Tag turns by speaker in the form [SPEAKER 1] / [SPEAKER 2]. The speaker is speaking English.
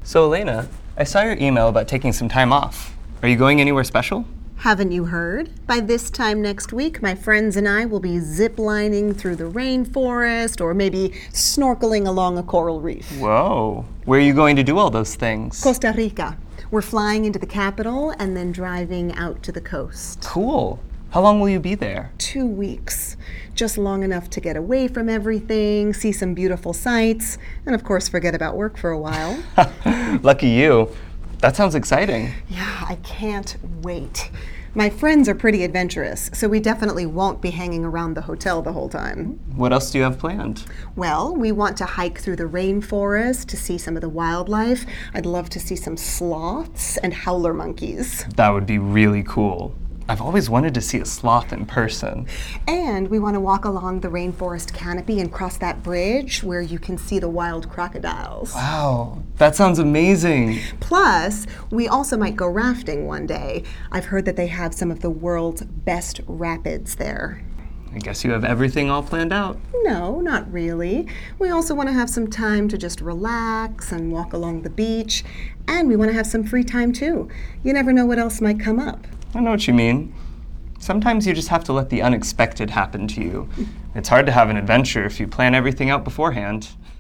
[SPEAKER 1] So, Elena, I saw your email about taking some time off. Are you going anywhere special?
[SPEAKER 2] Haven't you heard? By this time next week, my friends and I will be zip-lining through the rainforest or maybe snorkeling along a coral reef.
[SPEAKER 1] Whoa. Where are you going to do all those things?
[SPEAKER 2] Costa Rica. We're flying into the capital and then driving out to the coast.
[SPEAKER 1] Cool. How long will you be there?
[SPEAKER 2] 2 weeks. Just long enough to get away from everything, see some beautiful sights, and of course forget about work for a while.
[SPEAKER 1] Lucky you. That sounds exciting.
[SPEAKER 2] Yeah, I can't wait. My friends are pretty adventurous, so we definitely won't be hanging around the hotel the whole time.
[SPEAKER 1] What else do you have planned?
[SPEAKER 2] Well, we want to hike through the rainforest to see some of the wildlife. I'd love to see some sloths and howler monkeys.
[SPEAKER 1] That would be really cool. I've always wanted to see a sloth in person.
[SPEAKER 2] And we want to walk along the rainforest canopy and cross that bridge where you can see the wild crocodiles.
[SPEAKER 1] Wow, that sounds amazing.
[SPEAKER 2] Plus, we also might go rafting one day. I've heard that they have some of the world's best rapids there.
[SPEAKER 1] I guess you have everything all planned out.
[SPEAKER 2] No, not really. We also want to have some time to just relax and walk along the beach. And we want to have some free time too. You never know what else might come up.
[SPEAKER 1] I know what you mean. Sometimes you just have to let the unexpected happen to you. It's hard to have an adventure if you plan everything out beforehand.